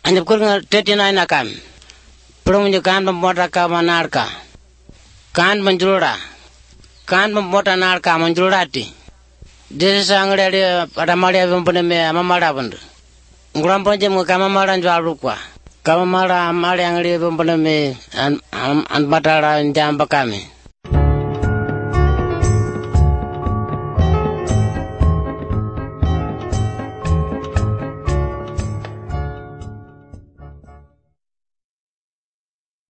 Anjab kurang tetina ina kam. Perunjuk kan pemota ka manarka. Kan menjulura. Kan pemota narka menjulurati. Desa angre pada maria bumpune me amamara bundu. Nguram ponje mu kama mara njwalu kwa. Kama mara amari angre bumpune me an batara njamba kami.